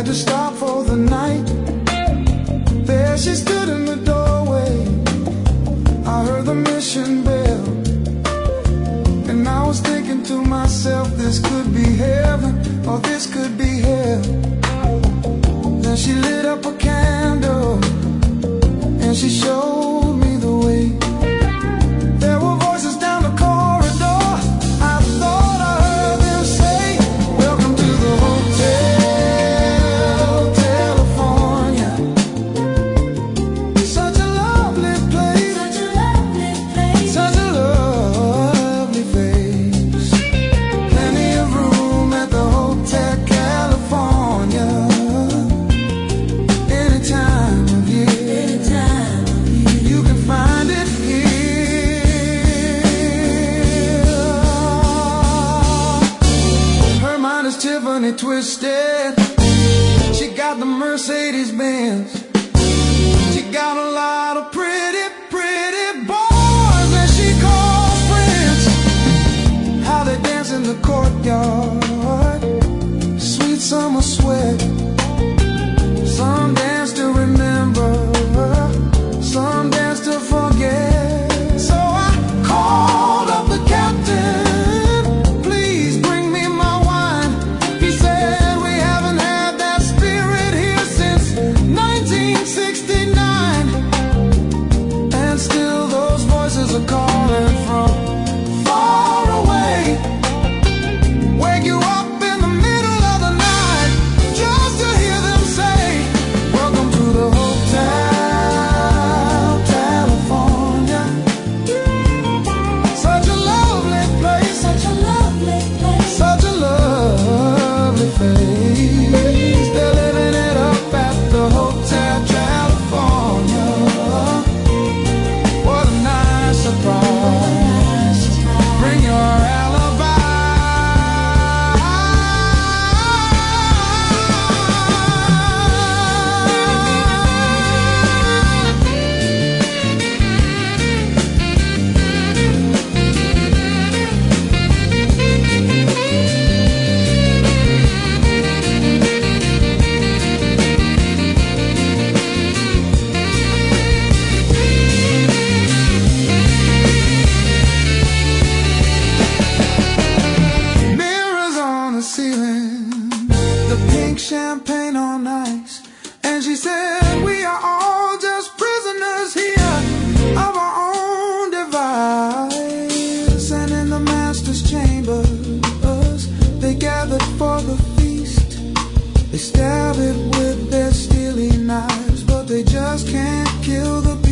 to stop for the night. There she stood in the doorway. I heard the mission bell, and I was thinking to myself, this could be heaven or this could be hell. Then she lit up a candle and she showed me the way. There were voices down the corridor. I thought I heard them say, welcome to the Hotel California. Such a lovely place, such a lovely place, such a lovely face. Plenty of room at the Hotel California. Any time of year, you can find it here. Her mind is Tiffany twisted. She got the Mercedes Benz. She got a lot of pretty, pretty boys that she calls friends. How they dance in the courtyard, sweet summer sweat. Some dance to remember, some dance to forget. So I called up the captain, please bring me my wine. He said we haven't had that spirit here since 1969. And still those voices are calling from far away. Wake you up in the middle of the night just to hear them say, welcome to the Hotel California. Such a lovely place, such a lovely place, such a lovely face. They're living it up at the Hotel California. What a nice surprise. Bring your alibi. Mirrors on the ceiling, the pink champagne on ice. And she said, we are all just prisoners here of our own device. And in the master's chambers, they gathered for the feast. They stab it with their steely knives, but they just can't kill the beast.